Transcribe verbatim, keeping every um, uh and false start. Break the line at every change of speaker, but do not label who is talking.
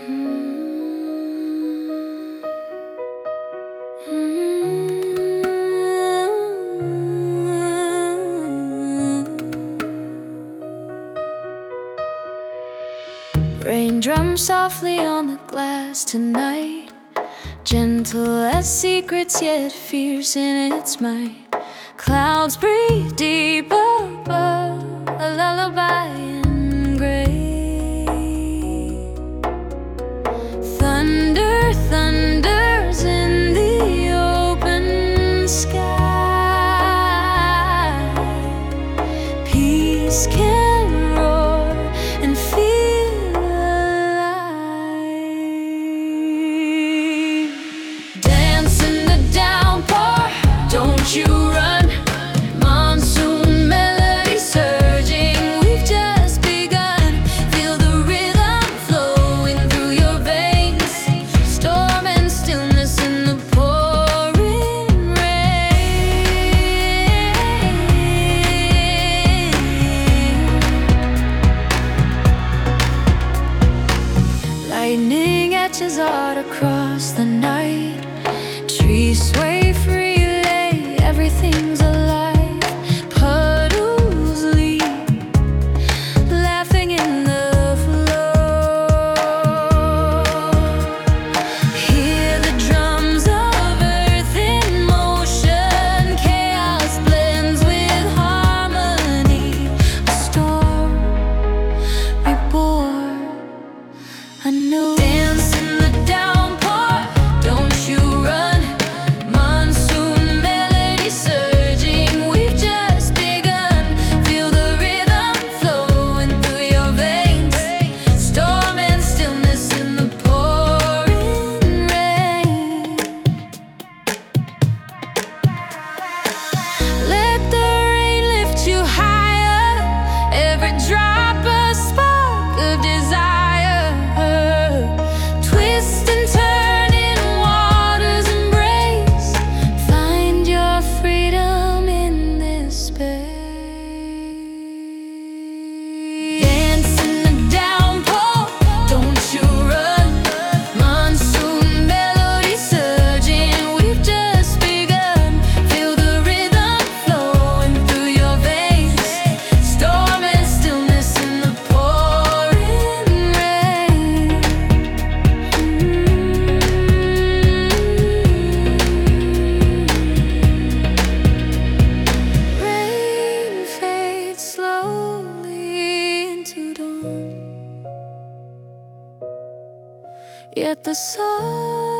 Rain drums softly on the glass tonight, gentle as secrets yet fierce in its might. Clouds breathe deep above, a lullaby in gray. Thunder thunders in the open sky. Peace can roar and feel alive. Dance in the downpour, don't you run. Monsoon melody surging, we've just begun. Feel the rhythm flowing through your veins. Storm and stillness in the pouring rain. Lightning etches out across the night. Trees sway freely, everything's alive. Puddles leap, laughing in the flow. Hear the drums of earth in motion. Chaos blends with harmony. A storm reborn, anew. Dance in the downpour, don't you run. Monsoon melody surging, we've just begun. Feel the rhythm flowing through your veins. Storm and stillness in the pouring rain. Let the rain lift you higher, every drop a spark of desire. Twist and turn in water's embrace. Find your freedom in this space. Dance in the downpour, don't you run. Monsoon melody surging, we've just begun. Feel the rhythm flowing through your veins. Storm and stillness in the pouring rain. Rain fades slowly into dawn, yet the sun